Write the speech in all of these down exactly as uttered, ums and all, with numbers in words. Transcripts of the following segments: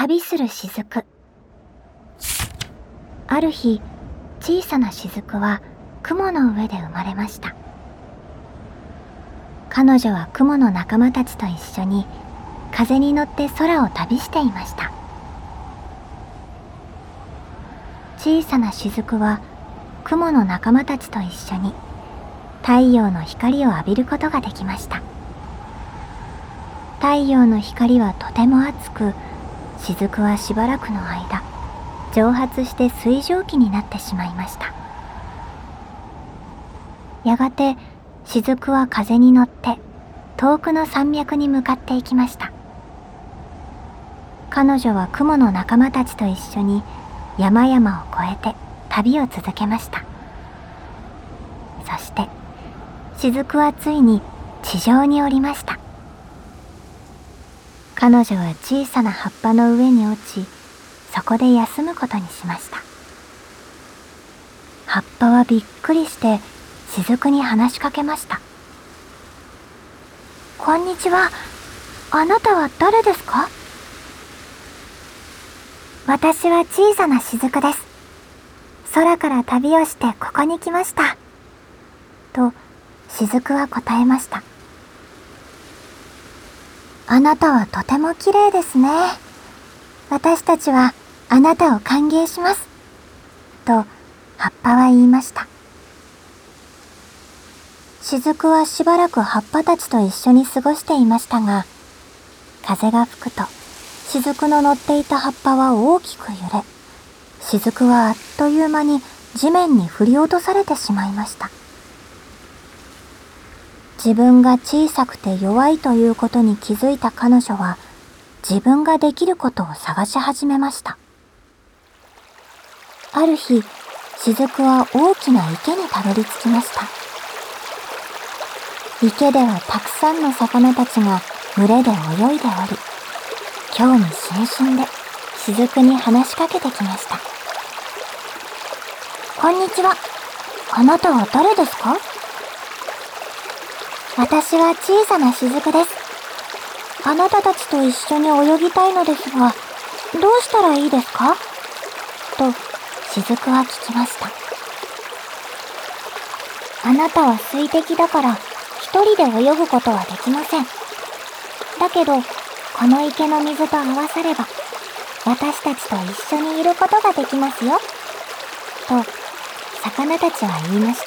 旅する雫。ある日、小さな雫は雲の上で生まれました。彼女は雲の仲間たちと一緒に風に乗って空を旅していました。小さな雫は雲の仲間たちと一緒に太陽の光を浴びることができました。太陽の光はとても熱く、雫はしばらくの間蒸発して水蒸気になってしまいました。やがて雫は風に乗って遠くの山脈に向かっていきました。彼女は雲の仲間たちと一緒に山々を越えて旅を続けました。そして雫はついに地上に降りました。彼女は小さな葉っぱの上に落ち、そこで休むことにしました。葉っぱはびっくりして雫に話しかけました。こんにちは。あなたは誰ですか？私は小さな雫です。空から旅をしてここに来ました。と雫は答えました。あなたはとても綺麗ですね。私たちはあなたを歓迎します。と葉っぱは言いました。雫はしばらく葉っぱたちと一緒に過ごしていましたが、風が吹くと雫の乗っていた葉っぱは大きく揺れ、雫はあっという間に地面に振り落とされてしまいました。自分が小さくて弱いということに気づいた彼女は、自分ができることを探し始めました。ある日、雫は大きな池にたどり着きました。池ではたくさんの魚たちが群れで泳いでおり、興味津々で雫に話しかけてきました。こんにちは。あなたは誰ですか？私は小さな雫です。あなたたちと一緒に泳ぎたいのですが、どうしたらいいですか？と雫は聞きました。あなたは水滴だから一人で泳ぐことはできません。だけど、この池の水と合わされば、私たちと一緒にいることができますよ。と、魚たちは言いました。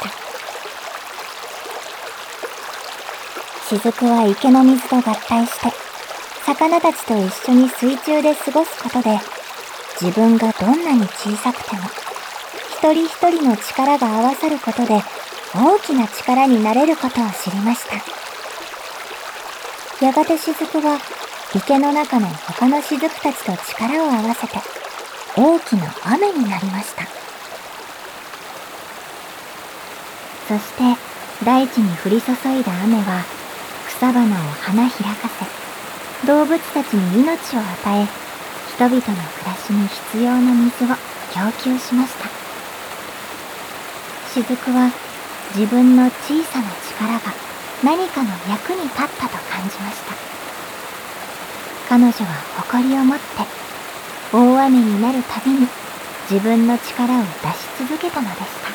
雫は池の水と合体して、魚たちと一緒に水中で過ごすことで、自分がどんなに小さくても、一人一人の力が合わさることで、大きな力になれることを知りました。やがて雫は池の中の他の雫たちと力を合わせて大きな雨になりました。そして大地に降り注いだ雨は草花を花開かせ、動物たちに命を与え、人々の暮らしに必要な水を供給しました。雫は自分の小さな力が何かの役に立ったと感じました。彼女は誇りを持って大雨になるたびに自分の力を出し続けたのでした。